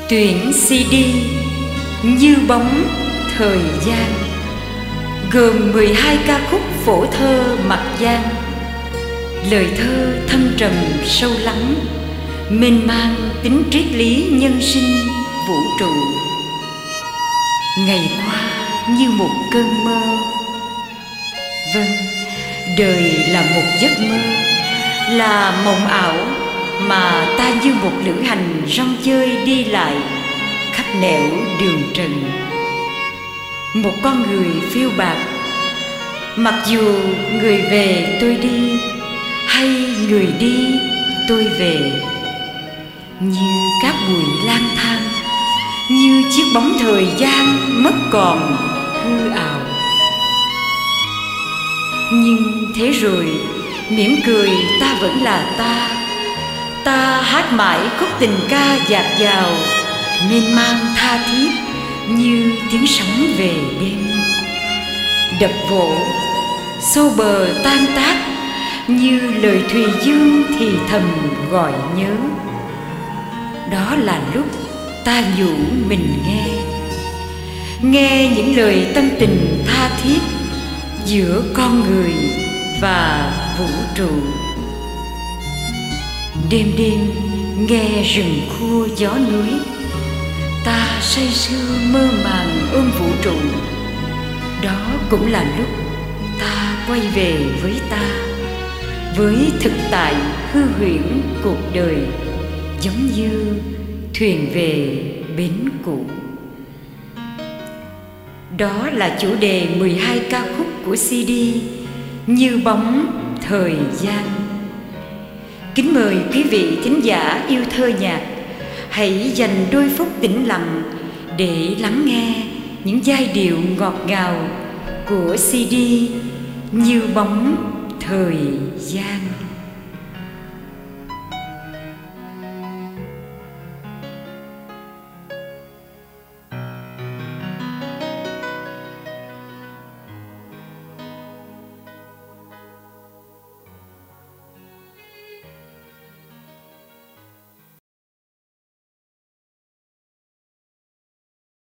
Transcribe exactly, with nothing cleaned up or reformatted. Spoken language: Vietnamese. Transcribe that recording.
Truyện xê đê Như bóng thời gian gồm mười hai ca khúc phổ thơ mặc gian. Lời thơ thâm trầm sâu lắng, mênh mang tính triết lý nhân sinh vũ trụ. Ngày qua như một cơn mơ. Vâng, đời là một giấc mơ, là mộng ảo mà ta như một lữ hành rong chơi đi lại khắp nẻo đường trần. Một con người phiêu bạt, mặc dù người về tôi đi, hay người đi tôi về, như cát bụi lang thang, như chiếc bóng thời gian mất còn hư ảo. Nhưng thế rồi, mỉm cười ta vẫn là ta. Ta hát mãi khúc tình ca dạt dào, mênh mang tha thiết như tiếng sóng về đêm. Đập vỗ, xô bờ tan tác, như lời thùy dương thì thầm gọi nhớ. Đó là lúc ta nhủ mình nghe, nghe những lời tâm tình tha thiết giữa con người và vũ trụ. Đêm đêm nghe rừng khua gió núi, ta say sưa mơ màng ôm vũ trụ. Đó cũng là lúc ta quay về với ta, với thực tại hư huyễn cuộc đời, giống như thuyền về bến cũ. Đó là chủ đề mười hai ca khúc của xê đê Như bóng thời gian. Kính mời quý vị thính giả yêu thơ nhạc hãy dành đôi phút tĩnh lặng để lắng nghe những giai điệu ngọt ngào của xê đê Như bóng thời gian.